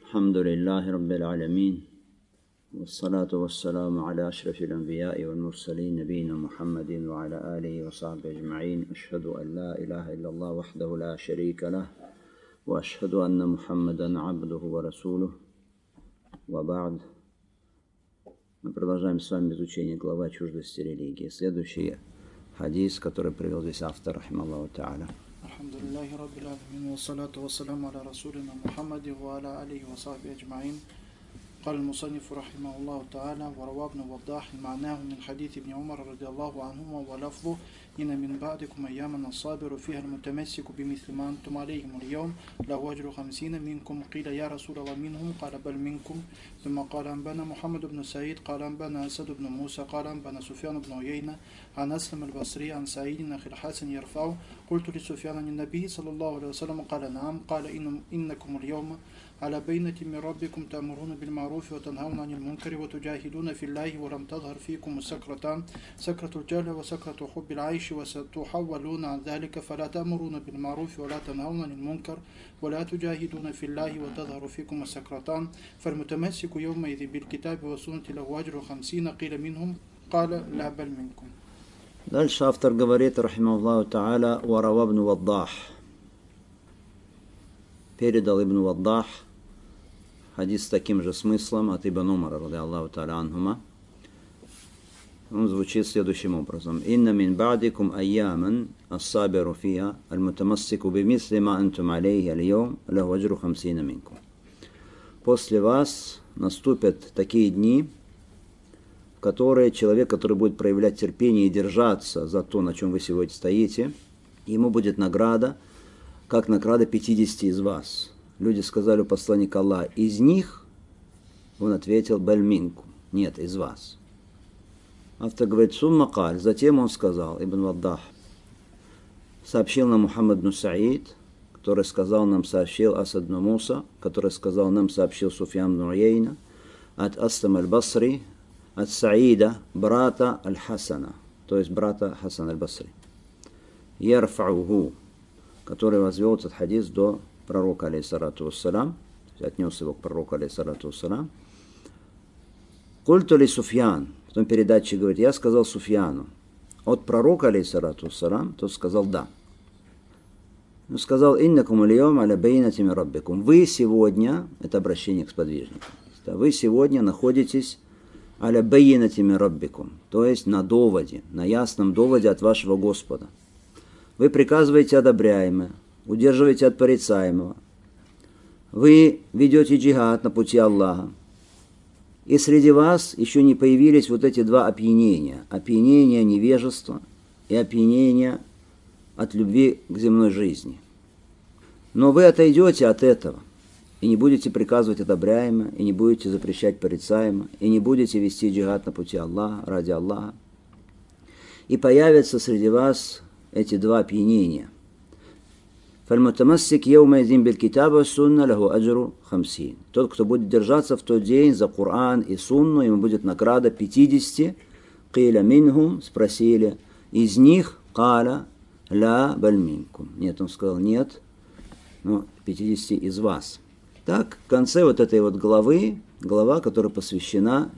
الحمد لله رب العالمين والصلاة والسلام على أشرف الأنبياء والمرسلين نبينا محمد وعلى آله وصحبه أجمعين. أشهد أن لا إله إلا الله وحده لا شريك له وأشهد أن محمدا عبده ورسوله. وبعد. Мы продолжаем с вами изучение главы чуждости религии. Следующий хадис, который привел здесь автор, рахималлаху та'аля. Алхамдулиллахи раббил аламин, вассалату вассаламу аля расулина Мухаммади ва аля алихи ва сахби аджмаин. قال المصنف رحمه الله تعالى: وروى ابن وضاح معناه من حديث ابن عمر رضي الله عنهما ولفظه: إن من بعدكم أياما الصابر فيها المتمسك بمثل ما أنتم عليهم اليوم له أجر 50 منكم. قيل يا رسول الله منهم؟ قال بل منكم. ثم قال أنبانا محمد بن سعيد قال أنبانا أسد بن موسى قال أنبانا سفيان بن عيينة عن أسلم البصري عن سعيد أخي الحسن يرفعه: قلت لسفيان عن النبي صلى الله عليه وسلم قال نعم. قال إنكم اليوم على بينة من ربكم تأمرون بالمعروف وتنهون عن المنكر وتجاهدون في الله ولم تظهر فيكم السكرتان، سكرة الجهل وسكرة حب العيش، وستحولون عن ذلك فلا تأمرون بالمعروف ولا تنهون عن المنكر ولا تجاهدون في الله وتظهر فيكم السكرتان. فالمتمسك يومئذ بالكتاب والسنة له أجر 50. قيل منهم؟ قال لا بل منكم. Дальше автор говорит, рахимахуллаху та'аля, وروى ابن وضاح. Передал Ибн Ваддах хадис с таким же смыслом от Ибн Умара, ради Аллаху та'аля анхума. Он звучит следующим образом: «Инна мин ба'дикум айяман ас-сабиру фиха аль-мутамассику бимисли ма антум алейхи аль-йом лаху аджру 50 минкум». После вас наступят такие дни, в которые человек, который будет проявлять терпение и держаться за то, на чем вы сегодня стоите, ему будет награда, как награда 50 из вас. Люди сказали у посланника Аллаха: из них? Он ответил: баль минкум, нет, из вас. Автор говорит: сумма каль, затем он сказал, Ибн Ваддах, сообщил нам Мухаммад бн Саид, который сказал нам, сообщил Асад бн Муса, который сказал нам, сообщил Суфьян бн Уяйна, от Аслам аль-Басри, от Саида, брата аль-Хасана, то есть брата Хасан аль-Басри, ярфауху, который возвел этот хадис до пророка, алейхиссалату вассалам, отнес его к пророку, алейхиссалату вассалам. Культу ли Суфьян, потом передатчик говорит: я сказал Суфьяну от пророка, алейхиссалату вассалам, тот сказал да. Он сказал: иннакум аль-йом аля байнати мин раббикум. Вы сегодня, это обращение к сподвижникам, вы сегодня находитесь аля байнати мин раббикум, то есть на доводе, на ясном доводе от вашего Господа. Вы приказываете одобряемое, удерживаете от порицаемого. Вы ведете джихад на пути Аллаха. И среди вас еще не появились вот эти два опьянения. Опьянение невежества и опьянение от любви к земной жизни. Но вы отойдете от этого и не будете приказывать одобряемое, и не будете запрещать порицаемое, и не будете вести джихад на пути Аллаха, ради Аллаха. И появятся среди вас эти два опьянения. Фаль-мутамассик яумайзин биль-китаба ва-сунна лаху аджру 50. Тот, кто будет держаться в тот день за Коран и Сунну, ему будет награда 50. Киля минхум, спросили, из них? Каля ла баль минкум. Нет, он сказал нет, но 50 из вас. Так, в конце вот этой вот главы, глава, которая посвящена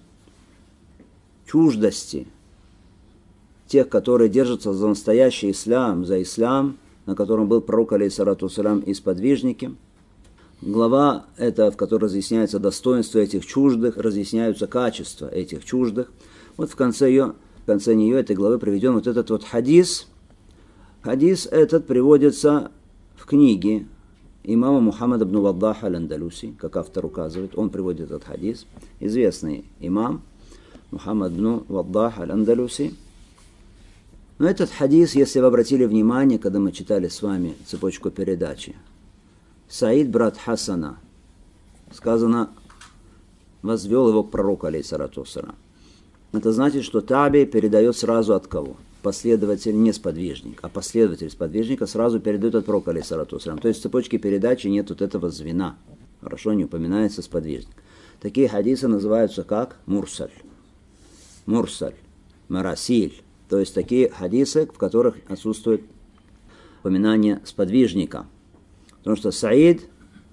чуждости тех, которые держатся за настоящий ислам, за ислам, на котором был пророк, алейхиссалату вассалям, и сподвижники. Глава эта, в которой разъясняется достоинство этих чуждых, разъясняются качества этих чуждых. Вот в конце нее, этой главы, приведен вот этот вот хадис. Хадис этот приводится в книге имама Мухаммада бн Ваддаха аль-Андалуси, как автор указывает. Он приводит этот хадис. Известный имам Мухаммад бн Ваддах аль-Андалуси. Но этот хадис, если вы обратили внимание, когда мы читали с вами цепочку передачи, Саид, брат Хасана, сказано, возвел его к пророку, алейхиссалату вассалам. Это значит, что таби передает сразу от кого? Последователь, не сподвижник, а последователь сподвижника сразу передает от пророка, алейхиссалату вассалам. То есть в цепочке передачи нет вот этого звена. Хорошо, не упоминается сподвижник. Такие хадисы называются как мурсаль. Мурсаль, марасиль. То есть такие хадисы, в которых отсутствует упоминание сподвижника. Потому что Саид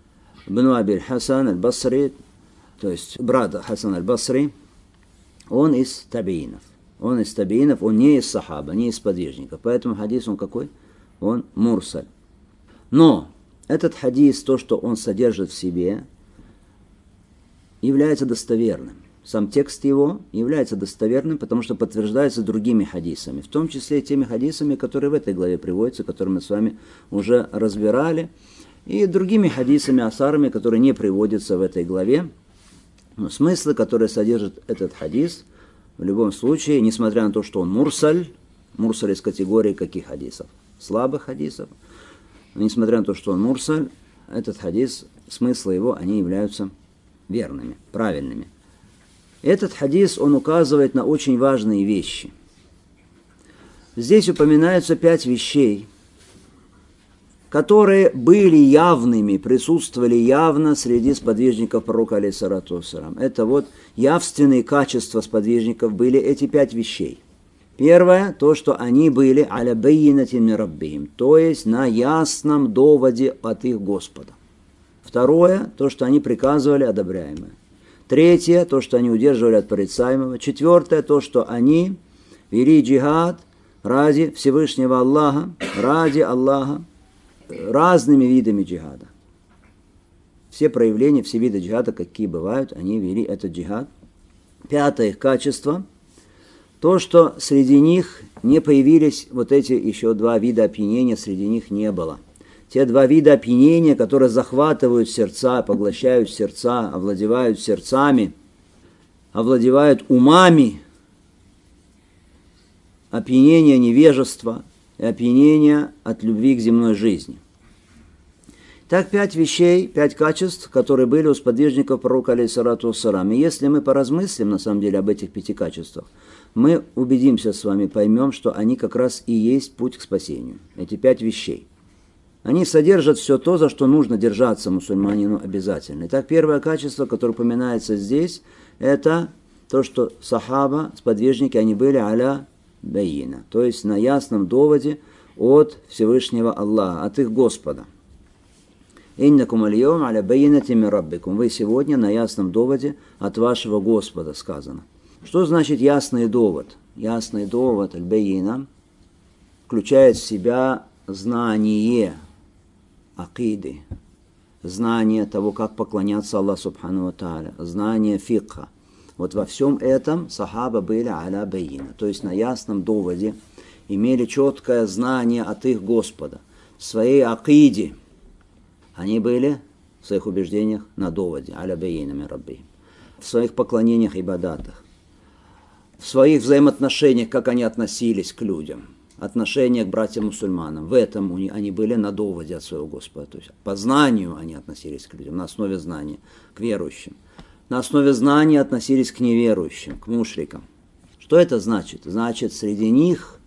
Ибн Аби Хасан аль-Басри, то есть брат Хасан аль-Басри, он из табиинов. Он из табиинов, он не из сахаба, не из подвижников. Поэтому хадис он какой? Он мурсаль. Но этот хадис, то, что он содержит в себе, является достоверным. Сам текст его является достоверным, потому что подтверждается другими хадисами, в том числе теми хадисами, которые в этой главе приводятся, которые мы с вами уже разбирали, и другими хадисами, асарами, которые не приводятся в этой главе. Но смыслы, которые содержит этот хадис, в любом случае, несмотря на то, что он мурсаль из категории каких хадисов? Слабых хадисов. Но несмотря на то, что он мурсаль, этот хадис, смыслы его, они являются верными, правильными. Этот хадис, он указывает на очень важные вещи. Здесь упоминаются 5 вещей, которые были явными, присутствовали явно среди сподвижников пророка, алейхиссалату вассалям. Это вот явственные качества сподвижников были эти 5 вещей. Первое, то, что они были аля баййинатин мин раббихим, то есть на ясном доводе от их Господа. Второе, то, что они приказывали одобряемое. Третье, то, что они удерживали от порицаемого. Четвертое, то, что они вели джихад ради Всевышнего Аллаха, ради Аллаха, разными видами джихада. Все проявления, все виды джихада, какие бывают, они вели этот джихад. Пятое их качество, то, что среди них не появились вот эти еще 2 вида опьянения, среди них не было. Те 2 вида опьянения, которые захватывают сердца, поглощают сердца, овладевают сердцами, овладевают умами, опьянение невежества и опьянение от любви к земной жизни. Так 5 вещей, 5 качеств, которые были у сподвижников пророка, алейхиссалату вассалям. И если мы поразмыслим, на самом деле, об этих 5 качествах, мы убедимся с вами, поймем, что они как раз и есть путь к спасению. Эти 5 вещей. Они содержат все то, за что нужно держаться мусульманину обязательно. Итак, первое качество, которое упоминается здесь, это то, что сахаба, сподвижники, они были аля байина, то есть на ясном доводе от Всевышнего Аллаха, от их Господа. «Иннакум аль-йом аля байинати мин раббикум». Вы сегодня на ясном доводе от вашего Господа, сказано. Что значит ясный довод? Ясный довод, аль-байина, включает в себя знание акиды, знание того, как поклоняться Аллаху субхану ва тааля, знание фикха. Вот во всем этом сахаба были аля байина, то есть на ясном доводе, имели четкое знание от их Господа. В своей акиде они были в своих убеждениях на доводе, аля байина мин раббихим, в своих поклонениях и ибадатах, в своих взаимоотношениях, как они относились к людям, отношение к братьям-мусульманам. В этом они были на доводе от своего Господа. То есть по знанию они относились к людям, на основе знания, к верующим. На основе знания относились к неверующим, к мушрикам. Что это значит? Значит, среди них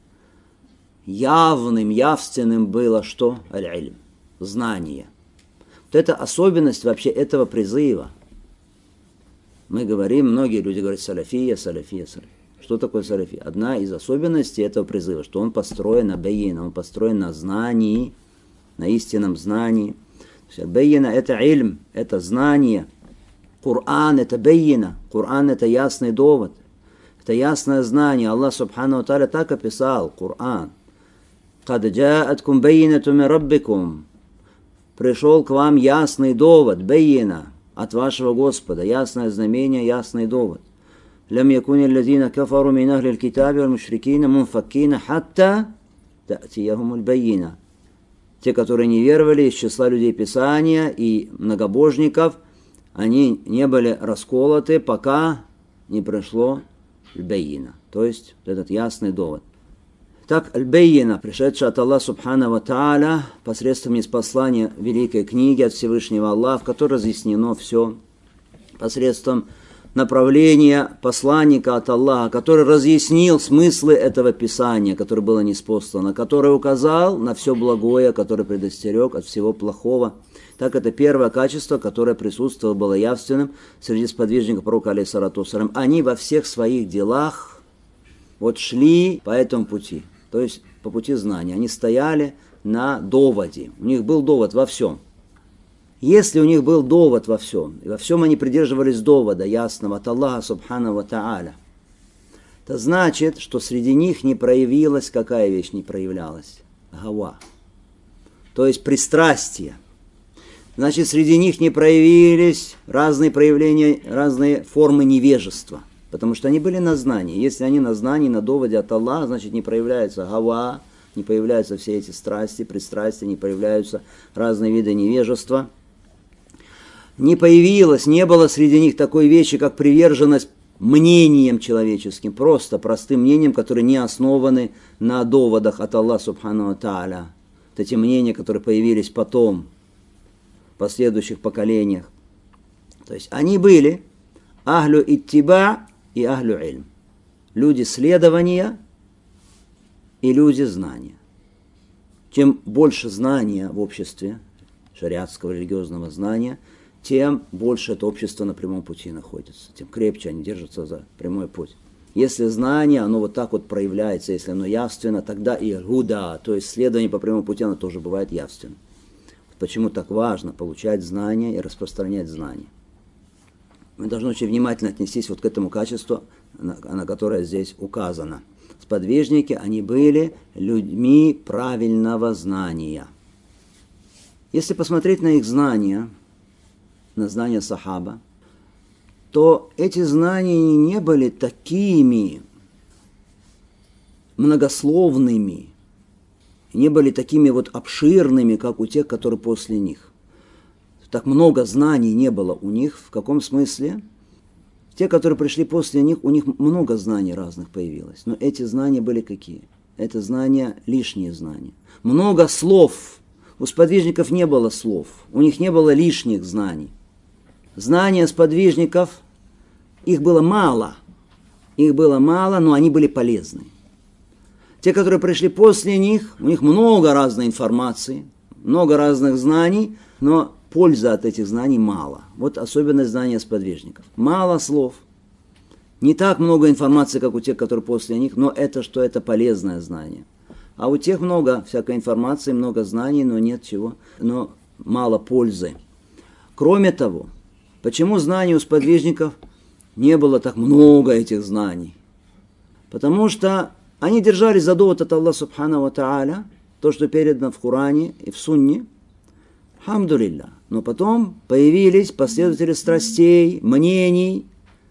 явственным было что? Аль-илм, знание. Вот это особенность вообще этого призыва. Мы говорим, многие люди говорят салафия. Что такое салафи? Одна из особенностей этого призыва, что он построен на байина, он построен на знании, на истинном знании. Байина – это ильм, это знание. Коран – это байина, Коран – это ясный довод, это ясное знание. Аллах субхану ва тааля так описал Коран. «Кад джа'аткум байинату мин раббикум». Пришел к вам ясный довод, байина, от вашего Господа, ясное знамение, ясный довод. لم يكن الذين كفروا من أهل الكتاب والمشركين منفكين حتى تأتيهم البينة. Те, которые не веровали из числа людей Писания и многобожников, они не были расколоты, пока не пришло аль-байина, то есть этот ясный довод. Так, аль-байина, пришедшая от Аллаха субхану ва тааля посредством ниспослания великой книги от Всевышнего Аллаха, в которой разъяснено все, посредством направление посланника от Аллаха, который разъяснил смыслы этого Писания, которое было ниспослано, который указал на все благое, который предостерег от всего плохого. Так это первое качество, которое присутствовало, было явственным среди сподвижников пророка, алейхиссалату вассалям. Они во всех своих делах вот шли по этому пути, то есть по пути знания. Они стояли на доводе, у них был довод во всем. Если у них был довод во всем, и во всем они придерживались довода ясного от Аллаха Субхану ва Тааля, это значит, что среди них не проявилась, какая вещь не проявлялась? Гава. То есть пристрастие. Значит, среди них не проявились разные проявления, разные формы невежества. Потому что они были на знании. Если они на знании, на доводе от Аллаха, значит, не проявляется гава, не появляются все эти страсти, пристрастия, не появляются разные виды невежества. Не появилось, не было среди них такой вещи, как приверженность мнениям человеческим, просто простым мнениям, которые не основаны на доводах от Аллаха Субхану ва Тааля. Вот эти мнения, которые появились потом, в последующих поколениях. То есть они были ахлю иттиба и ахлю ильм. Люди следования и люди знания. Чем больше знания в обществе, шариатского религиозного знания, тем больше это общество на прямом пути находится, тем крепче они держатся за прямой путь. Если знание, оно вот так вот проявляется, если оно явственно, тогда и гуда, то есть следование по прямому пути, оно тоже бывает явственно. Почему так важно получать знания и распространять знания? Мы должны очень внимательно отнестись вот к этому качеству, на которое здесь указано. Сподвижники, они были людьми правильного знания. Если посмотреть на их знания, на знания сахаба, то эти знания не были такими многословными, не были такими вот обширными, как у тех, которые после них. Так много знаний не было у них. В каком смысле? Те, которые пришли после них, у них много знаний разных появилось. Но эти знания были какие? Это знания, лишние знания. Много слов. У сподвижников не было слов. У них не было лишних знаний. Знания сподвижников, их было мало. Их было мало, но они были полезны. Те, которые пришли после них, у них много разной информации, много разных знаний, но пользы от этих знаний мало. Вот особенность знания сподвижников. Мало слов. Не так много информации, как у тех, которые после них, но это что? Это полезное знание. А у тех много всякой информации, много знаний, но нет чего, но мало пользы. Кроме того, почему знаний у сподвижников не было так много этих знаний? Потому что они держались за довод от Аллаха Субхану ва Тааля, то, что передано в Коране и в Сунне, хамдулилля. Но потом появились последователи страстей, мнений,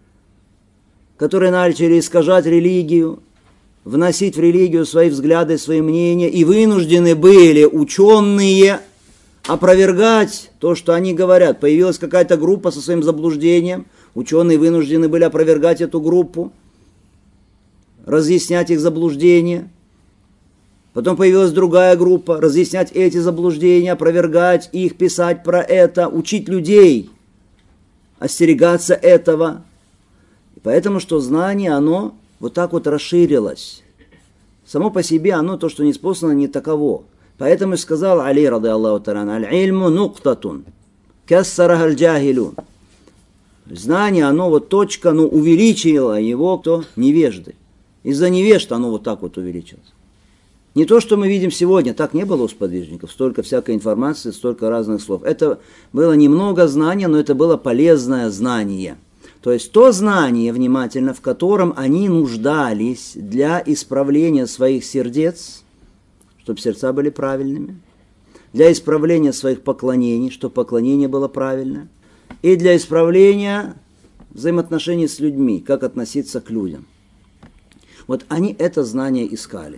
которые начали искажать религию, вносить в религию свои взгляды, свои мнения, и вынуждены были ученые опровергать то, что они говорят. Появилась какая-то группа со своим заблуждением, ученые вынуждены были опровергать эту группу, разъяснять их заблуждения. Потом появилась другая группа, разъяснять эти заблуждения, опровергать их, писать про это, учить людей, остерегаться этого. И поэтому, что знание, оно вот так вот расширилось. Само по себе оно, то, что неспослано, не таково. Поэтому и сказал Али, рады Аллаху та'аля, «Аль-ильму нуктатун, кассараха аль-джахилун». Знание, оно вот точка, но увеличило его кто? Невежды. Из-за невежд оно вот так вот увеличилось. Не то, что мы видим сегодня, так не было у сподвижников, столько всякой информации, столько разных слов. Это было немного знания, но это было полезное знание. То есть то знание, внимательно, в котором они нуждались для исправления своих сердец, чтобы сердца были правильными, для исправления своих поклонений, чтобы поклонение было правильное, и для исправления взаимоотношений с людьми, как относиться к людям. Вот они это знание искали.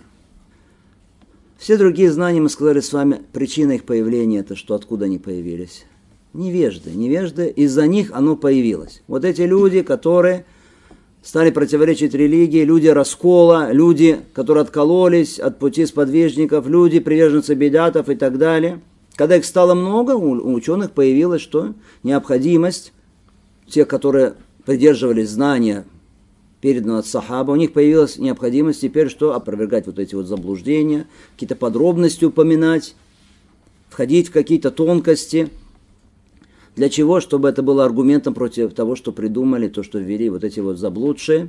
Все другие знания, мы сказали с вами, причина их появления, это что, откуда они появились? Невежды, из-за них оно появилось. Вот эти люди, которые стали противоречить религии, люди раскола, люди, которые откололись от пути сподвижников, люди, приверженцы бидатов и так далее. Когда их стало много, у ученых появилась что? Необходимость, тех, которые придерживались знания, переданного от сахаба, у них появилась необходимость теперь что? Опровергать вот эти вот заблуждения, какие-то подробности упоминать, входить в какие-то тонкости. Для чего? Чтобы это было аргументом против того, что придумали, то, что ввели вот эти вот заблудшие.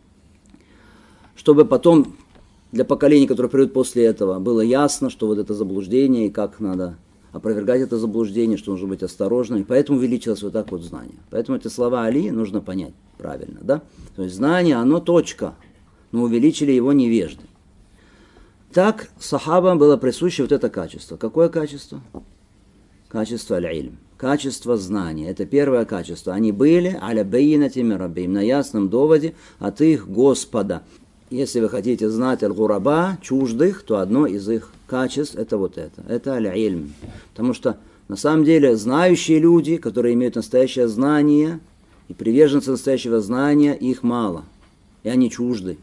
Чтобы потом для поколений, которые придут после этого, было ясно, что вот это заблуждение и как надо опровергать это заблуждение, что нужно быть осторожным, и поэтому увеличилось вот так вот знание. Поэтому эти слова Али нужно понять правильно, да? То есть знание, оно точка, но увеличили его невежды. Так сахабам было присуще вот это качество. Какое качество? Качество аль-илм, качество знания. Это первое качество. Они были аля байинати мин раббихим, на ясном доводе от их Господа. Если вы хотите знать аль-гураба, чуждых, то одно из их качеств это вот это. Это аль-ильм. Потому что на самом деле знающие люди, которые имеют настоящее знание и приверженцы настоящего знания, их мало. И они чужды.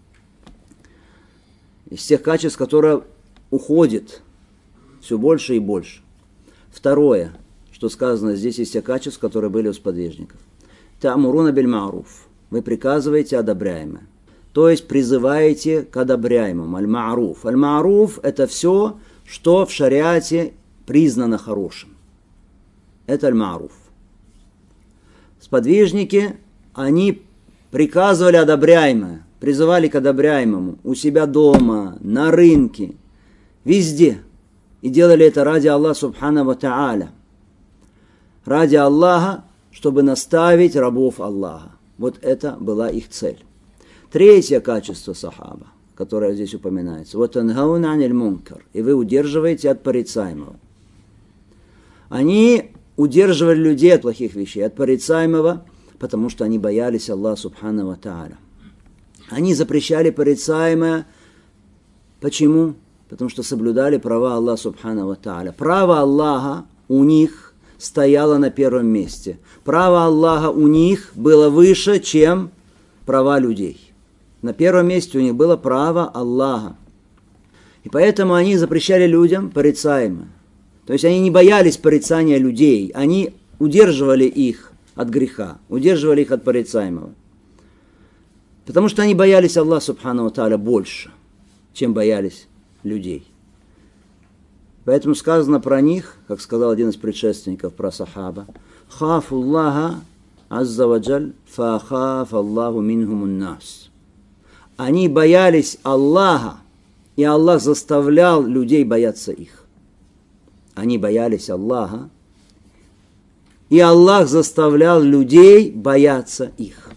Из тех качеств, которые уходят все больше и больше. Второе, что сказано здесь, из тех качеств, которые были у сподвижников. Та'муруна биль ма'руф. Вы приказываете одобряемое. То есть призываете к одобряемому. Аль-ма'руф. Аль-ма'руф – это все, что в шариате признано хорошим. Это аль-ма'руф. Сподвижники, они приказывали одобряемое, призывали к одобряемому у себя дома, на рынке, везде. И делали это ради Аллаха субхана ва та'аля. Ради Аллаха, чтобы наставить рабов Аллаха. Вот это была их цель. Третье качество сахаба, которое здесь упоминается. Вот анхауна аниль мункар. И вы удерживаете от порицаемого. Они удерживали людей от плохих вещей, от порицаемого, потому что они боялись Аллаха субхана ва та'аля. Они запрещали порицаемое. Почему? Потому что соблюдали права Аллаха субхана ва та'аля. Право Аллаха у них стояло на первом месте. Право Аллаха у них было выше, чем права людей. На первом месте у них было право Аллаха. И поэтому они запрещали людям порицаемое. То есть они не боялись порицания людей. Они удерживали их от греха, удерживали их от порицаемого. Потому что они боялись Аллаха субхана ва та'аля больше, чем боялись людей. Поэтому сказано про них, как сказал один из предшественников про сахаба, «Хафу Аллаха азза ва джаль, фа хаф Аллаху минхумун нас». Они боялись Аллаха, и Аллах заставлял людей бояться их. Они боялись Аллаха, и Аллах заставлял людей бояться их.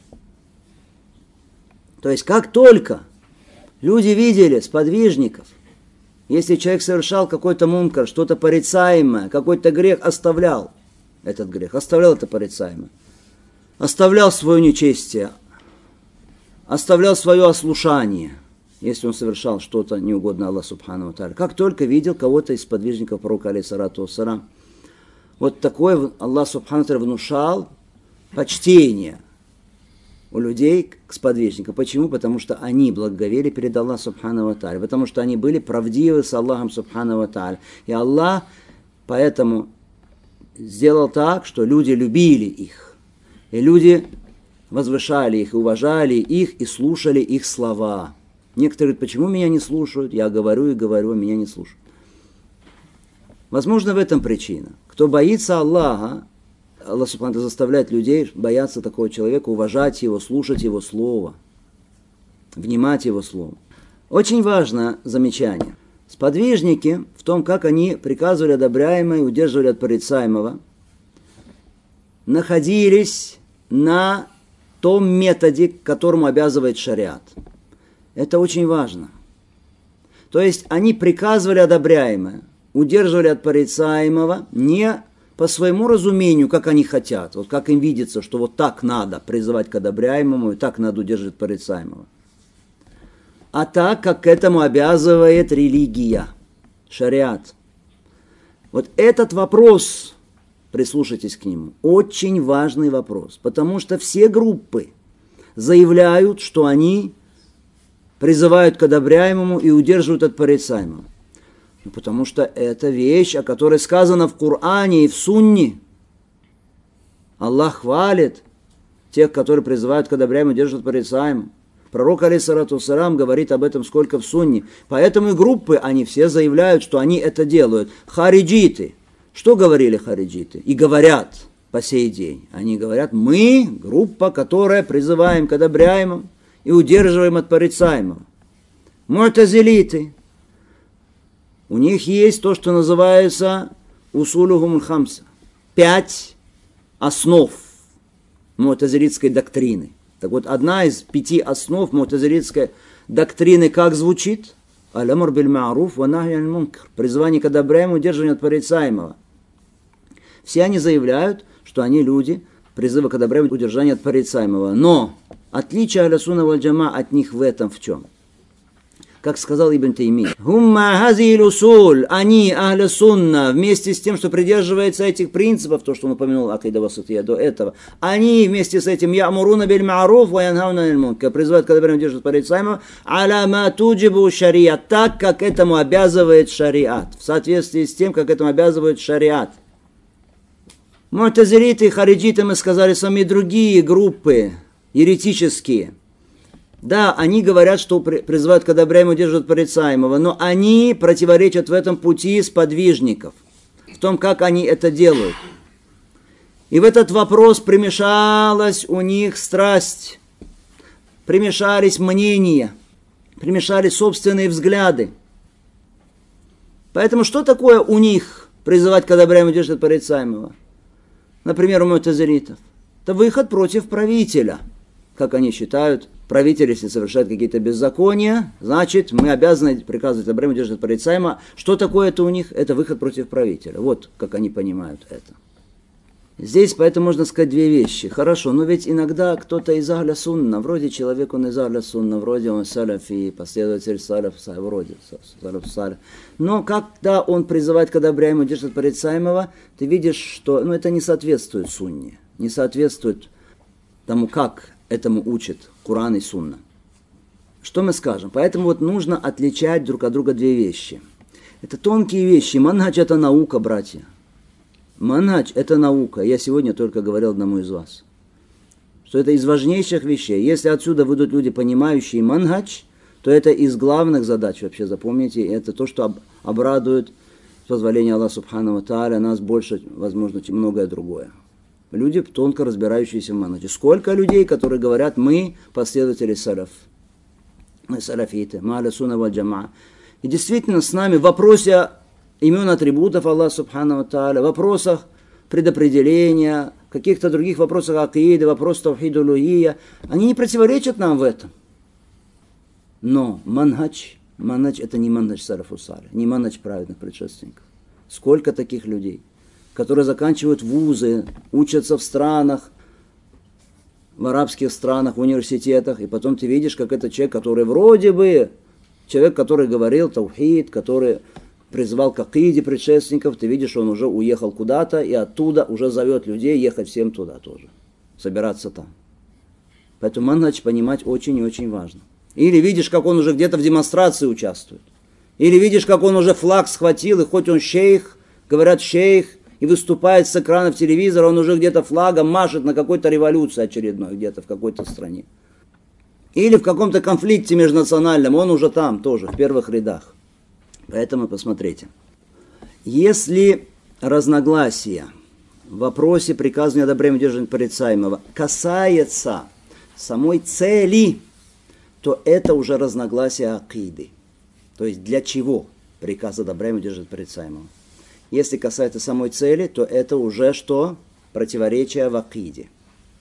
То есть, как только люди видели сподвижников, если человек совершал какой-то мункар, что-то порицаемое, какой-то грех, оставлял этот грех, оставлял это порицаемое, оставлял свое нечестие, оставлял свое ослушание, если он совершал что-то неугодное Аллаху субхану ва та'аля. Как только видел кого-то из сподвижников пророка, алейхиссалату вассалам, вот такой Аллах субхану ва та'аля внушал почтение у людей к сподвижникам. Почему? Потому что они благоговели перед Аллахом субхану ва та'аля, потому что они были правдивы с Аллахом субхану ва та'аля. И Аллах поэтому сделал так, что люди любили их. И люди возвышали их, уважали их и слушали их слова. Некоторые говорят, почему меня не слушают? Я говорю и говорю, меня не слушают. Возможно, в этом причина. Кто боится Аллаха, Аллах субхану ва та'аля заставляет людей бояться такого человека, уважать его, слушать его слово, внимать его слову. Очень важно замечание. Сподвижники в том, как они приказывали одобряемое и удерживали от порицаемого, находились на том методе, к которому обязывает шариат. Это очень важно. То есть они приказывали одобряемое, удерживали от порицаемого не по своему разумению, как они хотят, вот как им видится, что вот так надо призывать к одобряемому и так надо удерживать порицаемого. А так, как к этому обязывает религия, шариат. Вот этот вопрос, прислушайтесь к нему, очень важный вопрос, потому что все группы заявляют, что они призывают к одобряемому и удерживают от порицаемого. Потому что это вещь, о которой сказано в Коране и в Сунне. Аллах хвалит тех, которые призывают к одобряемому и удерживают от порицаемому. Пророк, алейхиссалату вассалам, говорит об этом сколько в Сунне. Поэтому и группы, они все заявляют, что они это делают. Хариджиты. Что говорили хариджиты? И говорят по сей день. Они говорят, мы группа, которая призываем к одобряемому и удерживаем от порицаемого. Му'тазилиты. У них есть то, что называется усулюхум хамса. 5 основ му'тазилитской доктрины. Так вот, одна из 5 основ му'тазилитской доктрины как звучит? Аль-амр биль-ма'руф ва нахй аниль мункар. Призвание к доброму, удерживание от порицаемого. Все они заявляют, что они люди, призывы к доброму, удержание от порицаемого. Но отличие ахля сунна валь джама от них в этом в чем? Как сказал Ибн Тайми, «Хумма хазиль усуль», они, ахля сунна, вместе с тем, что придерживается этих принципов, то, что он упомянул, акида васатия до этого, они вместе с этим «Я'муруна биль ма'руф ва янхауна аниль мункар», призывают к доброму, удерживают от порицаемого, «Аля ма туджибу шариат», так, как этому обязывает шариат, в соответствии с тем, как этому обязывает шариат. Му'тазилиты и хариджиты, мы сказали, сами другие группы еретические. Да, они говорят, что призывают к доброму, удерживают порицаемого, но они противоречат в этом пути сподвижников, в том, как они это делают. И в этот вопрос примешалась у них страсть, примешались мнения, примешались собственные взгляды. Поэтому что такое у них призывать к доброму, удерживать порицаемого? Например, у му'тазилитов. Это выход против правителя, как они считают. Правитель, если совершает какие-то беззакония, значит, мы обязаны приказывать доброму, удерживать порицаемого. Что такое это у них? Это выход против правителя. Вот как они понимают это. Здесь поэтому можно сказать 2 вещи. Хорошо, но ведь иногда кто-то из ахля сунна, вроде человек он из ахля сунна, вроде он салафи, последователь салаф, вроде салаф. Но когда он призывает к доброму, удерживать порицаемого, ты видишь, что это не соответствует сунне, не соответствует тому, как этому учит Куран и Сунна. Что мы скажем? Поэтому вот нужно отличать друг от друга 2 вещи. Это тонкие вещи. Манхадж – это наука, братья. Манхадж – это наука. Я сегодня только говорил одному из вас, что это из важнейших вещей. Если отсюда выйдут люди, понимающие манхадж, то это из главных задач, вообще запомните, это то, что обрадует, с позволения Аллаха Субхану ва Тааля, нас больше, возможно, чем многое другое. Люди, тонко разбирающиеся в манхаджи. Сколько людей, которые говорят, мы последователи салаф, мы салафиты, мы ахля сунна валь джамаа. И действительно с нами в вопросе имен атрибутов Аллаха Субхану ва Тааля, в вопросах предопределения, каких-то других вопросах акиды, вопросах тавхид улухия, они не противоречат нам в этом. Но манхадж это не манхадж салафу салих, не манхадж праведных предшественников. Сколько таких людей, которые заканчивают вузы, учатся в странах, в арабских странах, в университетах, и потом ты видишь, как это человек, который вроде бы, человек, который говорил таухид, который призвал к акиде предшественников, ты видишь, он уже уехал куда-то, и оттуда уже зовет людей ехать всем туда тоже, собираться там. Поэтому манхадж понимать очень и очень важно. Или видишь, как он уже где-то в демонстрации участвует. Или видишь, как он уже флаг схватил, и хоть он шейх, говорят шейх, и выступает с экранов телевизора, он уже где-то флагом машет на какой-то революции очередной, где-то в какой-то стране. Или в каком-то конфликте межнациональном, он уже там тоже, в первых рядах. Поэтому посмотрите. Если разногласия в вопросе приказывания добрым удерживать порицаемого касается самой цели, то это уже разногласие акиды. То есть для чего приказ о добром удерживать порицаемого. Если касается самой цели, то это уже что? Противоречие в акиде.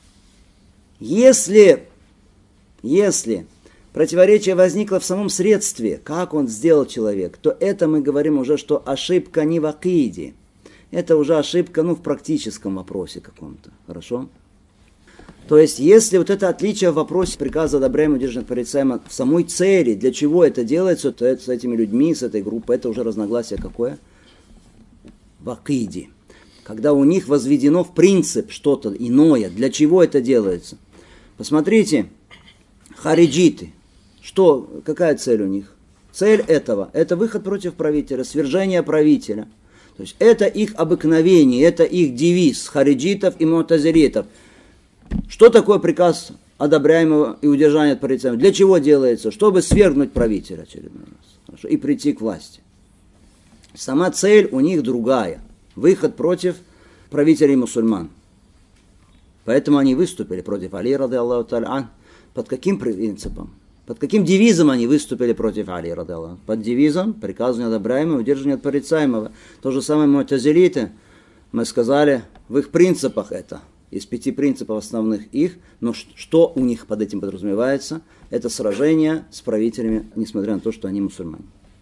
Если противоречие возникло в самом средстве, как он сделал человек, то это мы говорим уже, что ошибка не в акиде. Это уже ошибка, в практическом вопросе каком-то. Хорошо? То есть, если вот это отличие в вопросе приказа добрым удерживать порицаемого в самой цели, для чего это делается, то это с этими людьми, с этой группой, это уже разногласие какое? В акиде. Когда у них возведено в принцип что-то иное, для чего это делается. Посмотрите, хариджиты. Какая цель у них? Цель этого – это выход против правителя, свержение правителя. То есть, это их обыкновение, это их девиз хариджитов и му'тазилитов. Что такое приказ одобряемого и удержания от порицаемого? Для чего делается? Чтобы свергнуть правителя очередной раз. Хорошо? И прийти к власти. Сама цель у них другая. Выход против правителей мусульман. Поэтому они выступили против Али, ради Аллаху та'аля ан. Под каким принципом? Под каким девизом они выступили против Али, радаллаху? Под девизом приказывания одобряемого, удерживания от порицаемого. То же самое му'тазилиты, мы сказали, в их принципах это. Из 5 принципов основных их, но что у них под этим подразумевается? Это сражение с правителями, несмотря на то, что они мусульмане.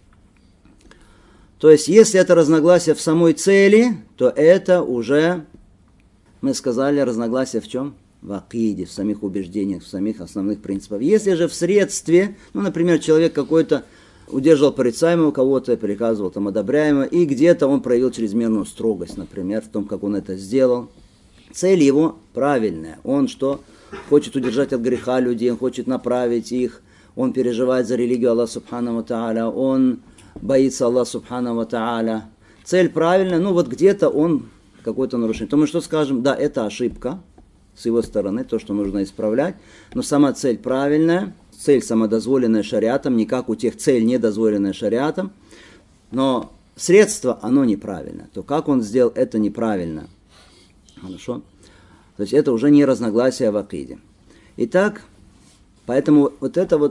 То есть, если это разногласие в самой цели, то это уже, мы сказали, разногласие в чем? В акиде, в самих убеждениях, в самих основных принципах. Если же в средстве, например, человек какой-то удерживал порицаемого, кого-то приказывал там одобряемого, и где-то он проявил чрезмерную строгость, например, в том, как он это сделал. Цель его правильная. Он что? Хочет удержать от греха людей, он хочет направить их, он переживает за религию Аллаха Субхану ва Тааля, он боится Аллаха Субхану ва Тааля. Цель правильная, где-то он какое-то нарушение. То мы что скажем? Да, это ошибка с его стороны, то, что нужно исправлять, но сама цель правильная, цель самодозволенная шариатом, не как у тех цель недозволенная шариатом, но средство, оно неправильно. То, как он сделал, это неправильно. Хорошо? То есть это уже не разногласия в акиде. Итак, поэтому вот эта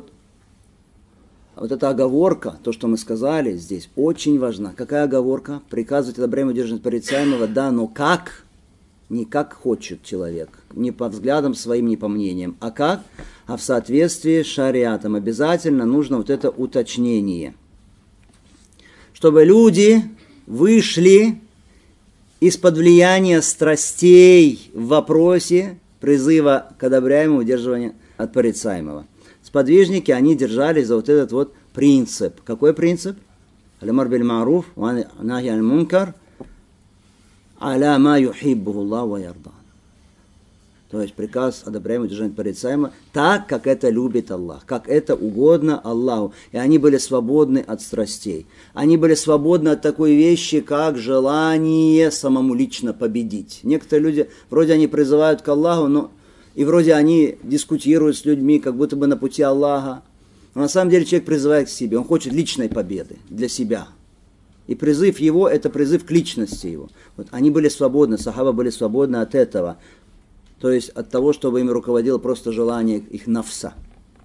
оговорка, то, что мы сказали здесь, очень важна. Какая оговорка? Приказывать одобряемого, удерживать порицаемого, да, но как? Не как хочет человек, не по взглядам своим, не по мнениям, а как? А в соответствии с шариатом. Обязательно нужно вот это уточнение. Чтобы люди вышли из-под влияния страстей в вопросе призыва к одобряемому, удерживания от порицаемого. Сподвижники, они держались за вот этот принцип. Какой принцип? Аль-амар биль-ма'руф, ва нахи аль-мункар, аля ма юхиббуху Аллах ва ярда. То есть приказ одобряемого, удерживания от порицаемого, так, как это любит Аллах, как это угодно Аллаху. И они были свободны от страстей. Они были свободны от такой вещи, как желание самому лично победить. Некоторые люди, вроде они призывают к Аллаху, но и вроде они дискутируют с людьми, как будто бы на пути Аллаха. Но на самом деле человек призывает к себе. Он хочет личной победы для себя. И призыв его, это призыв к личности его. Они были свободны, сахаба были свободны от этого. То есть от того, чтобы им руководило просто желание их нафса.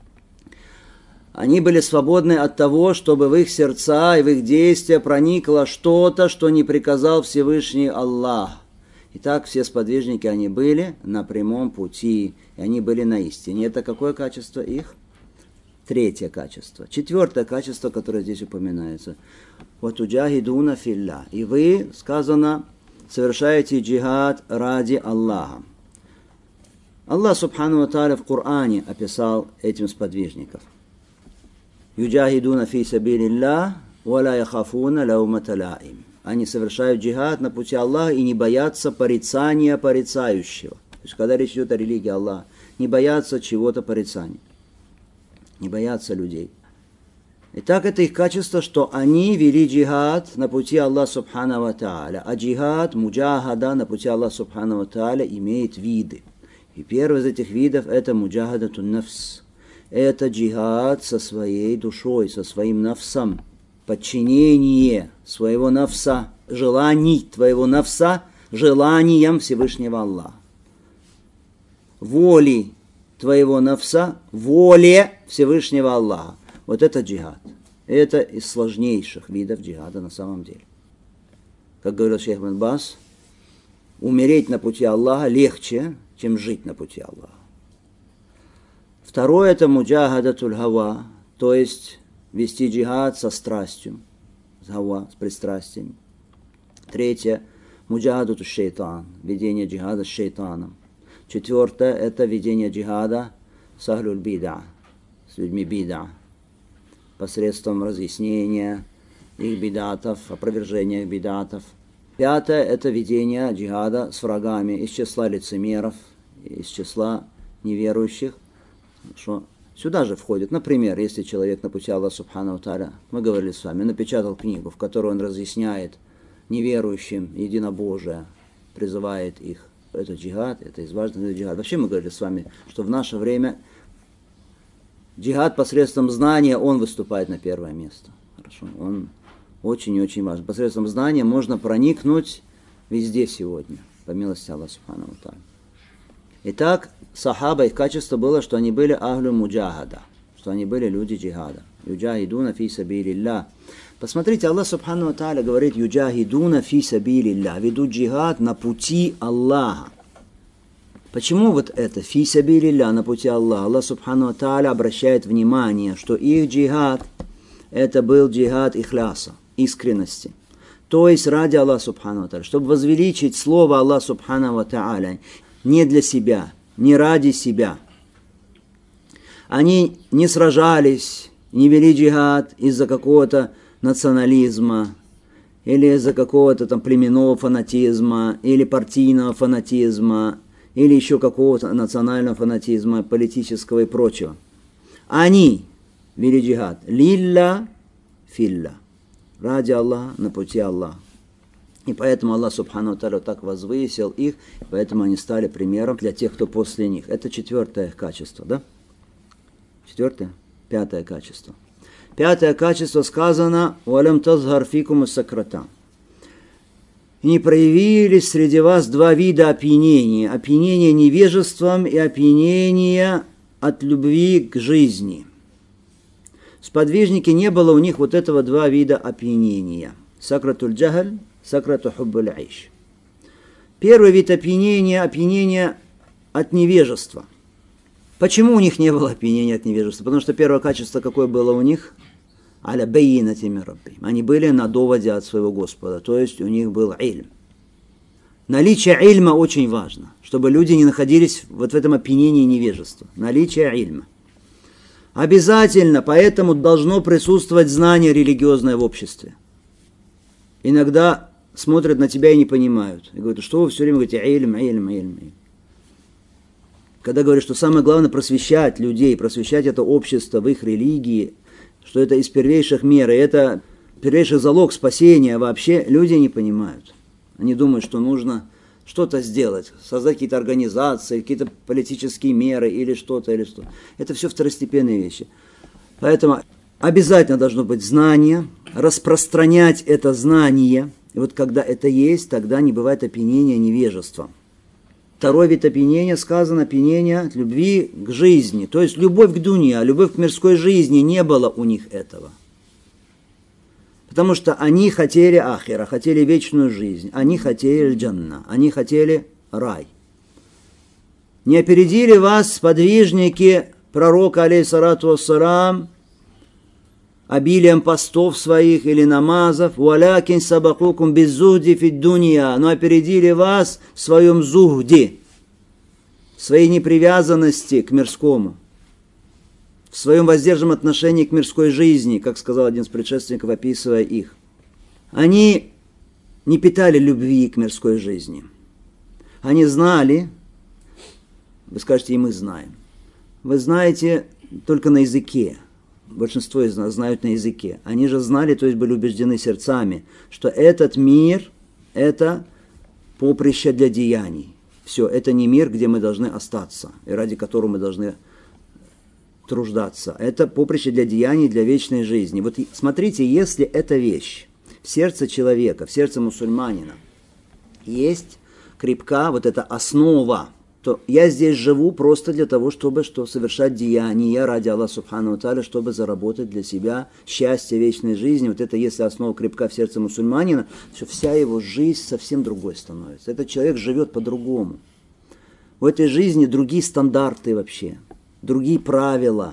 Они были свободны от того, чтобы в их сердца и в их действия проникло что-то, что не приказал Всевышний Аллах. Итак, все сподвижники, они были на прямом пути, и они были на истине. Это какое качество их? 3 качество. 4 качество, которое здесь упоминается. «Ватуджахидуна филля». И вы, сказано, совершаете джихад ради Аллаха. Аллах Субхану ва Тааля в Коране описал этим сподвижников. «Юджахидуна фи сабилилля, ва ла яхафуна лаумата лаим». Они совершают джихад на пути Аллаха и не боятся порицания порицающего. То есть, когда речь идет о религии Аллаха, не боятся чего-то порицания. Не боятся людей. Итак, это их качество, что они вели джихад на пути Аллаха Субхану ва Тааля. А джихад, муджахада на пути Аллаха Субхану ва Тааля имеет виды. И первый из этих видов это муджахадатун нафс. Это джихад со своей душой, со своим нафсом. Подчинение своего нафса, желаний твоего нафса, желаниям Всевышнего Аллаха. Воли твоего нафса, воле Всевышнего Аллаха. Вот это джихад. Это из сложнейших видов джихада на самом деле. Как говорил шейх Ибн Баз, умереть на пути Аллаха легче, чем жить на пути Аллаха. Второе это муджахадатуль хава, то есть вести джихад со страстью, с хава, с пристрастием. 3 муджахадатуль шейтан, ведение джихада с шейтаном. 4 это ведение джихада с ахлюль бида, с людьми бида, посредством разъяснения их бидатов, опровержения их бидатов. 5 это ведение джихада с врагами из числа лицемеров, из числа неверующих. Что сюда же входит, например, если человек на пути Аллаха Субхану ва Тааля, мы говорили с вами, напечатал книгу, в которой он разъясняет неверующим единобожие, призывает их. Это джихад, это из важных джихад. Вообще мы говорили с вами, что в наше время джихад посредством знания, он выступает на первое место. Хорошо, он очень-очень важен. Посредством знания можно проникнуть везде сегодня, по милости Аллаха Субхану ва Тааля. Итак, сахаба, их качество было, что они были ахлю муджахада. что они были люди джихада. Юджахидуна фи сабилилля. Посмотрите, Аллах Субхану ва Тааля говорит, юджахидуна фи сабилилля, ведут джихад на пути Аллаха. Почему вот это фи сабилилля, на пути Аллаха? Аллах Субхану ва Тааля обращает внимание, что их джихад, это был джихад ихляса, искренности. То есть ради Аллаха Субхану ва Тааля, чтобы возвеличить слово Аллаха Субхану ва Тааля, не для себя, не ради себя. Они не сражались, не вели джихад из-за какого-то национализма, или из-за какого-то там племенного фанатизма, или партийного фанатизма, или еще какого-то национального фанатизма, политического и прочего. Они вели джихад лилля филля, ради Аллаха, на пути Аллаха. И поэтому Аллах Субхану ва Тааля так возвысил их, поэтому они стали примером для тех, кто после них. Это 4 качество, да? 4? 5 качество. 5 качество сказано «Валям тазгар фикум сакрата». И не проявились среди вас 2 вида опьянения. Опьянение невежеством и опьянение от любви к жизни. Сподвижники, не было у них вот этого 2 вида опьянения. Сакратуль джахаль, сакрату хуббуль айш. Первый вид опьянения – опьянение от невежества. Почему у них не было опьянения от невежества? Потому что первое качество, какое было у них? Аля байинати мин раббихим. Они были на доводе от своего Господа, то есть у них был ильм. Наличие ильма очень важно, чтобы люди не находились вот в этом опьянении невежества. Наличие ильма. Обязательно, поэтому должно присутствовать знание религиозное в обществе. Иногда смотрят на тебя и не понимают. И говорят, что вы все время говорите ильм. Когда говорят, что самое главное просвещать людей, просвещать это общество в их религии, что это из первейших мер, и это первейший залог спасения, вообще люди не понимают. Они думают, что нужно что-то сделать, создать какие-то организации, какие-то политические меры или что-то, или что. Это все второстепенные вещи. Поэтому обязательно должно быть знание, распространять это знание. И вот когда это есть, тогда не бывает опьянения невежеством. Второй вид опьянения сказано опьянение от любви к жизни. То есть любовь к дунья, любовь к мирской жизни, не было у них этого. Потому что они хотели ахира, хотели вечную жизнь, они хотели джанна, они хотели рай. Не опередили вас сподвижники пророка, алейхиссалату вассалам, обилием постов своих или намазов, «Валякин сабакукум беззухди фид дунья», но опередили вас в своем зухде, в своей непривязанности к мирскому, в своем воздержанном отношении к мирской жизни, как сказал один из предшественников, описывая их. Они не питали любви к мирской жизни. Они знали, вы скажете, и мы знаем. Вы знаете только на языке. Большинство из нас знают на языке. Они же знали, то есть были убеждены сердцами, что этот мир – это поприще для деяний. Все, это не мир, где мы должны остаться, и ради которого мы должны труждаться. Это поприще для деяний, для вечной жизни. Вот смотрите, если эта вещь в сердце человека, в сердце мусульманина есть крепка, вот эта основа, то я здесь живу просто для того, чтобы совершать деяния ради Аллаха Субхану ва Тааля, чтобы заработать для себя счастье вечной жизни. Вот это, если основа крепка в сердце мусульманина, то вся его жизнь совсем другой становится. Этот человек живет по-другому. В этой жизни другие стандарты вообще, другие правила.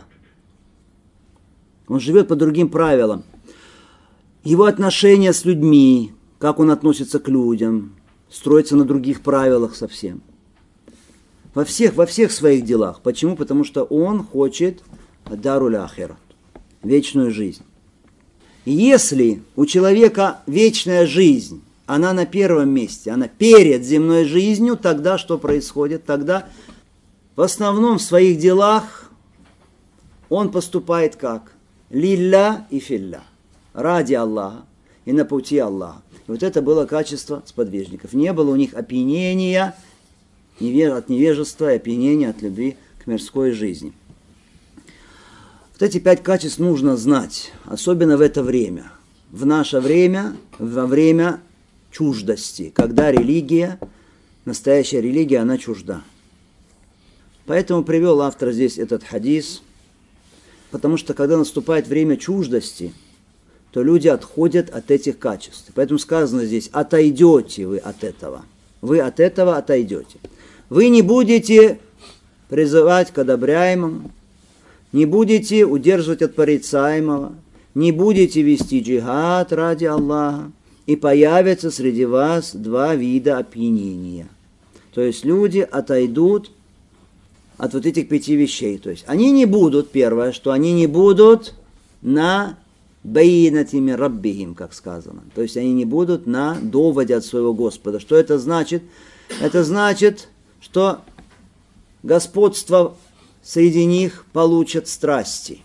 Он живет по другим правилам. Его отношения с людьми, как он относится к людям, строится на других правилах совсем. Во всех своих делах. Почему? Потому что он хочет даруль ахират, вечную жизнь. И если у человека вечная жизнь, она на первом месте, она перед земной жизнью, тогда что происходит? Тогда в основном в своих делах он поступает как? Лилля и филля. Ради Аллаха и на пути Аллаха. И вот это было качество сподвижников. Не было у них опьянения от невежества и опьянения от любви к мирской жизни. Вот эти 5 качеств нужно знать, особенно в это время. В наше время, во время чуждости, когда религия, настоящая религия, она чужда. Поэтому привел автор здесь этот хадис. потому что когда наступает время чуждости, то люди отходят от этих качеств. Поэтому сказано здесь, отойдете вы от этого. Вы от этого отойдете. Вы не будете призывать к одобряемому, не будете удерживать от порицаемого, не будете вести джихад ради Аллаха, и появятся среди вас два вида опьянения. То есть люди отойдут от вот этих 5 вещей. То есть они не будут, первое, что они не будут на баинатими раббихим, как сказано. То есть они не будут на доводе от своего Господа. Что это значит? Это значит, что господство среди них получат страсти,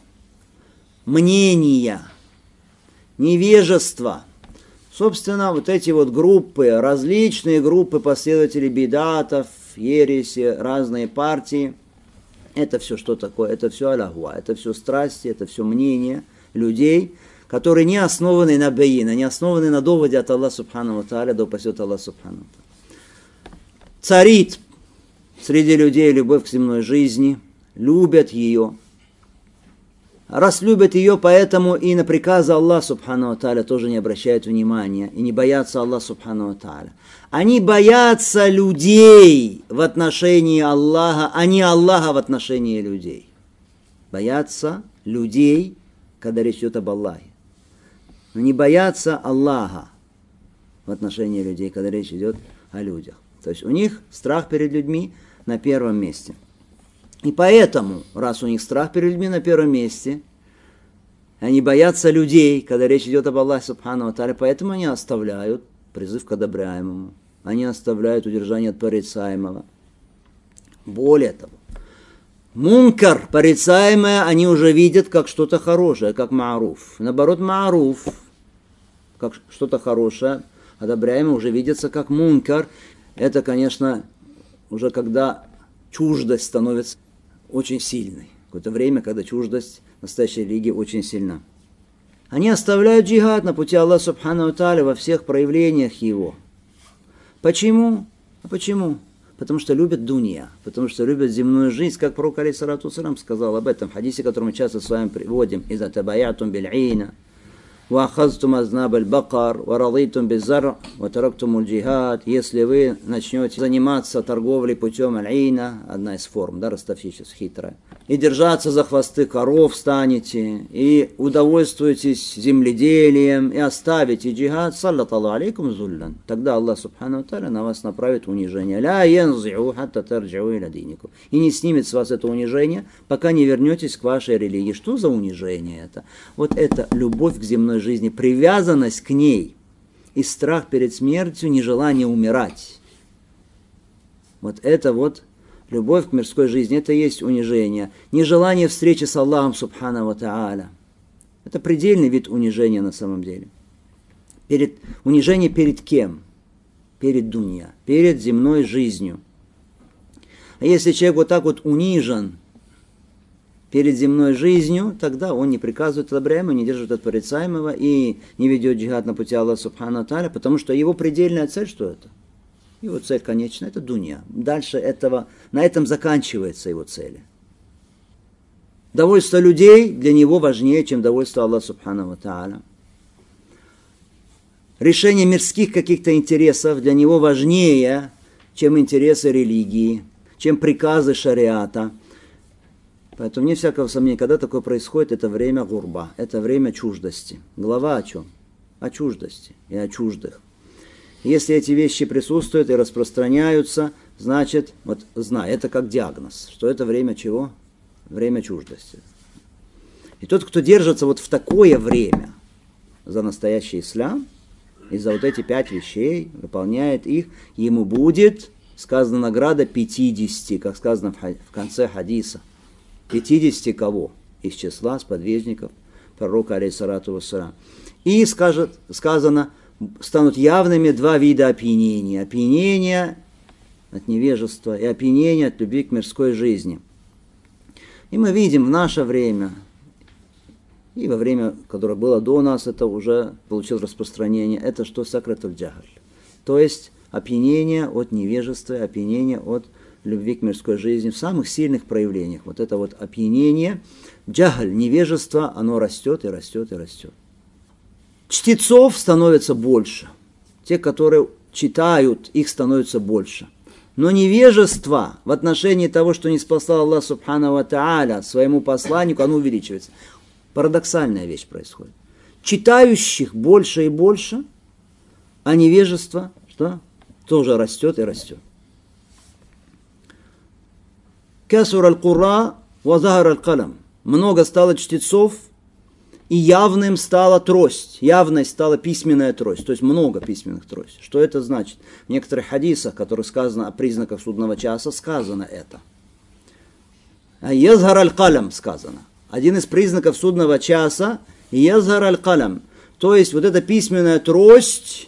мнения, невежество. Собственно, вот эти вот группы, различные группы последователей бидатов, ереси, разные партии, это все что такое? Это все аляхуа, это все страсти, это все мнения людей, которые не основаны на баина, не основаны на доводе от Аллаха Субхану ва Тааля, да упасет Аллах Субхану ва Тааля. Царит среди людей любовь к земной жизни, любят ее. Раз любят ее, поэтому и на приказы Аллаха Субхану ва Тааля тоже не обращают внимания и не боятся Аллаха Субхану ва Тааля. Они боятся людей в отношении Аллаха, а не Аллаха в отношении людей. Боятся людей, когда речь идет об Аллахе. Но не боятся Аллаха в отношении людей, когда речь идет о людях. То есть у них страх перед людьми на первом месте. И поэтому, раз у них страх перед людьми на первом месте, они боятся людей, когда речь идет об Аллахе Субхану ва Тааля, поэтому они оставляют призыв к одобряемому, они оставляют удержание от порицаемого. Более того, мункар, порицаемое, они уже видят как что-то хорошее, как мааруф. Наоборот, мааруф, как что-то хорошее, одобряемое уже видится как мункар. Это, конечно, уже когда чуждость становится очень сильной. Какое-то время, когда чуждость настоящей религии очень сильна. Они оставляют джихад на пути Аллаха Субхану ва Тааля во всех проявлениях его. Почему? Почему? Потому что любят дунья, потому что любят земную жизнь, как пророк алейхиссалату вассалям сказал об этом в хадисе, который мы часто с вами приводим. «Иза табаятум биль-ина, ва ахазтум азнаб аль-бакар, ва радитум без-зар, ва тарактум аль-джихад». Если вы начнете заниматься торговлей путем аль-ина, одна из форм, да, ростовщичества, хитрая, и держаться за хвосты коров станете, и удовольствуетесь земледелием, и оставите джихад, саллаталлаху алейкум зуллян. Тогда Аллах Субхану ва Тааля на вас направит унижение. Ля янзи'у хатта тарджи'у иля диникум. И не снимет с вас это унижение, пока не вернетесь к вашей религии. Что за унижение это? Вот это любовь к земной жизни, привязанность к ней, и страх перед смертью, нежелание умирать. Вот это вот любовь к мирской жизни, это и есть унижение. Нежелание встречи с Аллахом Субхану ва Тааля. Это предельный вид унижения на самом деле. Унижение перед кем? Перед дунья, перед земной жизнью. А если человек вот так вот унижен перед земной жизнью, тогда он не приказывает одобряемого, не держит от порицаемого и не ведет джихад на пути Аллаха Субхану ва Тааля, потому что его предельная цель что это? Его цель конечная – это дунья. Дальше этого, на этом заканчивается его цель. Довольство людей для него важнее, чем довольство Аллаха Субхану ва Тааля. Решение мирских каких-то интересов для него важнее, чем интересы религии, чем приказы шариата. Поэтому не всякого сомнения, когда такое происходит, это время гурба, это время чуждости. Глава о чем? О чуждости и о чуждых. Если эти вещи присутствуют и распространяются, значит, вот знай, это как диагноз, что это время чего? Время чуждости. И тот, кто держится вот в такое время за настоящий ислам, и за вот эти 5 вещей, выполняет их, ему будет сказана награда 50, как сказано в конце хадиса. 50 кого? Из числа сподвижников пророка алейхиссалату вассалям. И сказано, станут явными 2 вида опьянения. Опьянение от невежества и опьянение от любви к мирской жизни. И мы видим в наше время, и во время, которое было до нас, это уже получило распространение, это что? Сакратуль джахаль. То есть опьянение от невежества, опьянение от любви к мирской жизни, в самых сильных проявлениях. Вот это вот опьянение, джахаль, невежество, оно растет и растет и растет. Чтецов становится больше. Те, которые читают, их становится больше. Но невежество в отношении того, что не спасал Аллах Субхану ва Тааля своему посланнику, оно увеличивается. Парадоксальная вещь происходит. Читающих больше и больше, а невежество что? Тоже растет и растет. Касур аль-Кура ва захар аль-Калам. Много стало чтецов, и явным стала трость. Явной стала письменная трость. То есть много письменных тростей. Что это значит? В некоторых хадисах, которые сказано о признаках судного часа, сказано это. Язгар аль-Калам сказано. Один из признаков судного часа – язгар аль-Калам. То есть вот эта письменная трость,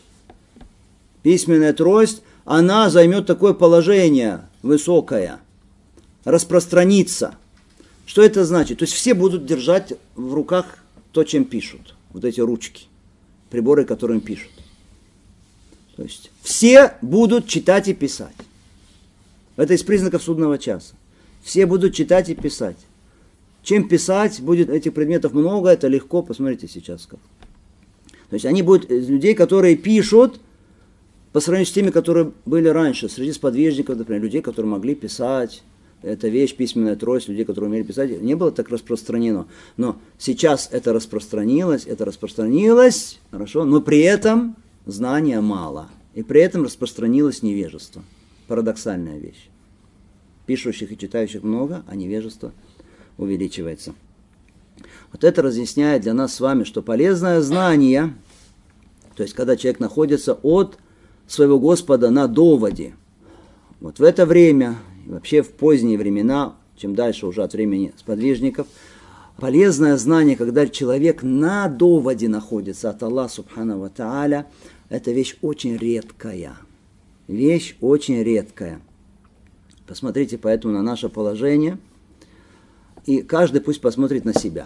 она займет такое положение высокое, распространится. Что это значит? То есть все будут держать в руках то, чем пишут. Вот эти ручки, приборы, которыми пишут. То есть все будут читать и писать. Это из признаков судного часа. Все будут читать и писать. Чем писать, будет этих предметов много, это легко, посмотрите сейчас как. То есть они будут людей, которые пишут, по сравнению с теми, которые были раньше, среди сподвижников, например, людей, которые могли писать. Эта вещь, письменная трость, людей, которые умели писать, не было так распространено. Но сейчас это распространилось, хорошо, но при этом знания мало. И при этом распространилось невежество. Парадоксальная вещь. Пишущих и читающих много, а невежество увеличивается. Вот это разъясняет для нас с вами, что полезное знание, то есть когда человек находится от своего Господа на доводе, вот в это время, и вообще в поздние времена, чем дальше уже от времени сподвижников, полезное знание, когда человек на доводе находится от Аллаха Субхану ва Тааля, это вещь очень редкая. Вещь очень редкая. Посмотрите поэтому на наше положение, и каждый пусть посмотрит на себя.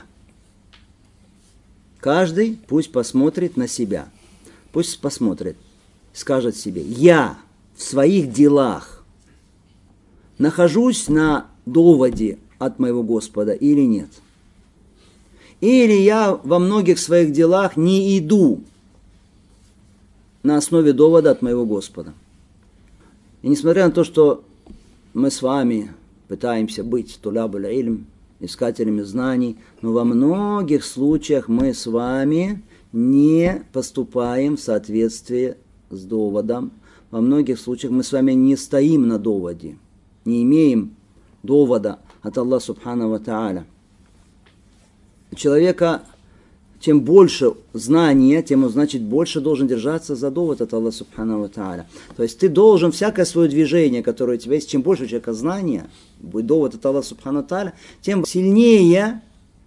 Каждый пусть посмотрит на себя. Пусть посмотрит, скажет себе: я в своих делах нахожусь на доводе от моего Господа или нет? Или я во многих своих делах не иду на основе довода от моего Господа? И несмотря на то, что мы с вами пытаемся быть тулябуль илм, искателями знаний, но во многих случаях мы с вами не поступаем в соответствии с доводом. Во многих случаях мы с вами не стоим на доводе, не имеем довода от Аллаха Субхану ва Тааля. У человека чем больше знания, тем он, значит, больше должен держаться за довод от Аллаха Субхану ва Тааля. То есть ты должен всякое свое движение, которое у тебя есть, чем больше у человека знания, будет довод от Аллаха Субхану ва Тааля, тем сильнее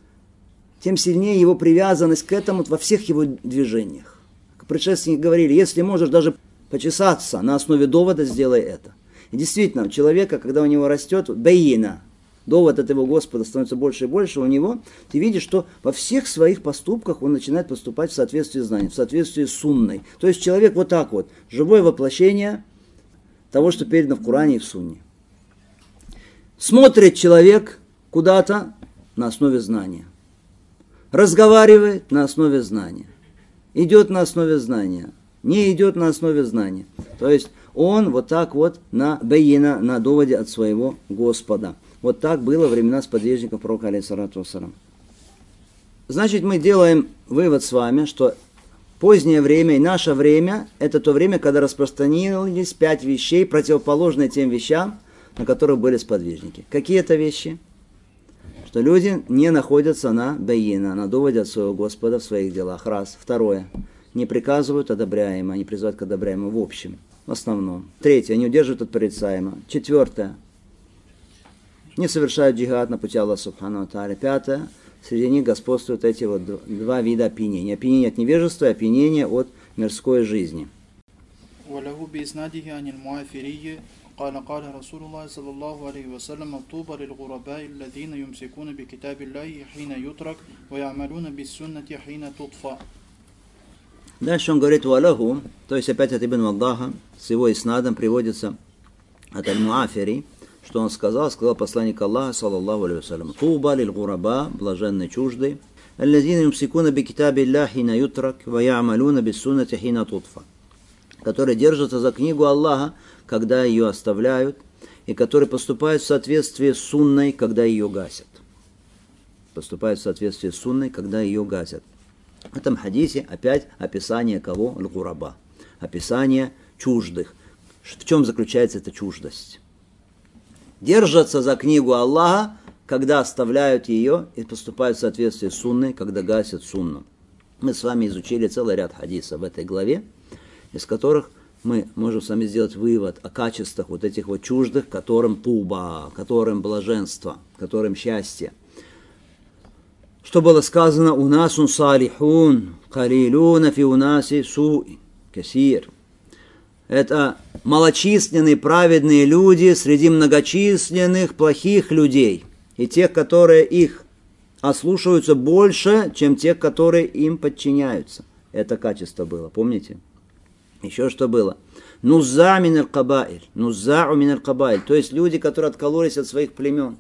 его привязанность к этому во всех его движениях. Предшественники говорили: если можешь даже почесаться на основе довода, сделай это. И действительно, у человека, когда у него растет бейна, довод от его Господа становится больше и больше у него, ты видишь, что во всех своих поступках он начинает поступать в соответствии с знанием, в соответствии с сунной. То есть человек вот так вот, живое воплощение того, что передано в Коране и в Сунне. Смотрит человек куда-то на основе знания. Разговаривает на основе знания. Идет на основе знания. Не идет на основе знания. То есть он вот так вот на бейна, на доводе от своего Господа. Вот так было во времена сподвижников пророка алейхиссалату вассалам. Значит, мы делаем вывод с вами, что позднее время и наше время – это то время, когда распространились 5 вещей, противоположные тем вещам, на которых были сподвижники. Какие это вещи? Что люди не находятся на бейна, на доводе от своего Господа в своих делах. Раз. Второе. Не приказывают одобряемо, не призывают к одобряемому в общем, в основном. Третье. Не удерживают от порицаемого. Четвертое. Не совершают джихад на пути Аллаха Субхану ва Тааля. Пятое. Среди них господствуют эти вот 2 вида опьянения. Опьянение от невежества и опьянение от мирской жизни. قال قال رسول الله صلى الله عليه وسلم طوبى للغرباء الذين يمسكون بكتاب الله حين يترك ويعملون بالسنة حين تطفى. Дальше он говорит «Валаху», то есть опять от Ибн Ваддаха, с его иснадом приводится от Аль-Муафири, что он сказал посланник Аллаха, саллаллаху алейхи вассалям: «Туба лиль гураба, блаженны чуждые, аллазина юмсикуна би китаби Аллахи хина ютрак, ва я'малуна би суннати хина тутфа», которые держатся за книгу Аллаха, когда ее оставляют, и которые поступают в соответствии с сунной, когда ее гасят. Поступают в соответствии с сунной, когда ее гасят. В этом хадисе опять описание кого? Аль-Гураба. Описание чуждых. В чем заключается эта чуждость? Держатся за книгу Аллаха, когда оставляют ее, и поступают в соответствии с сунной, когда гасят сунну. Мы с вами изучили целый ряд хадисов в этой главе, из которых мы можем с вами сделать вывод о качествах вот этих вот чуждых, которым туба, которым блаженство, которым счастье. Что было сказано: «У нас он салихун, калилуна фи унаси суи, касир». Это малочисленные праведные люди среди многочисленных плохих людей. И тех, которые их ослушиваются больше, чем тех, которые им подчиняются. Это качество было, помните? Еще что было? Нузза мин аль-кабаиль. Нузза'у мин аль-кабаиль. То есть люди, которые откололись от своих племен.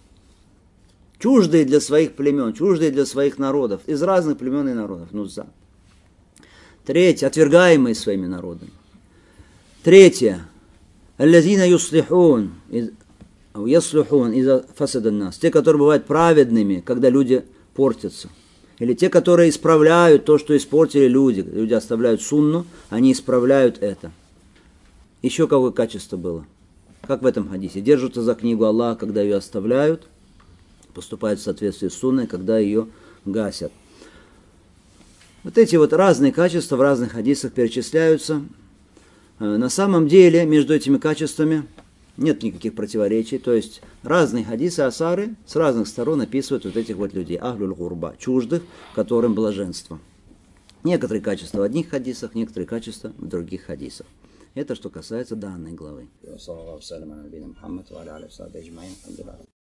Чуждые для своих племен, чуждые для своих народов. Из разных племен и народов. Нузза. Третье. Отвергаемые своими народами. Третье. Аллазина юслихун. Яслухун иза фасадан нас. Те, которые бывают праведными, когда люди портятся. Или те, которые исправляют то, что испортили люди. Люди оставляют сунну, они исправляют это. Еще какое качество было? Как в этом хадисе? Держатся за книгу Аллаха, когда ее оставляют. Поступают в соответствии с сунной, когда ее гасят. Вот эти вот разные качества в разных хадисах перечисляются. На самом деле между этими качествами нет никаких противоречий, то есть разные хадисы, асары с разных сторон описывают вот этих вот людей, ахлюль гурба, чуждых, которым блаженство. Некоторые качества в одних хадисах, некоторые качества в других хадисах. Это что касается данной главы.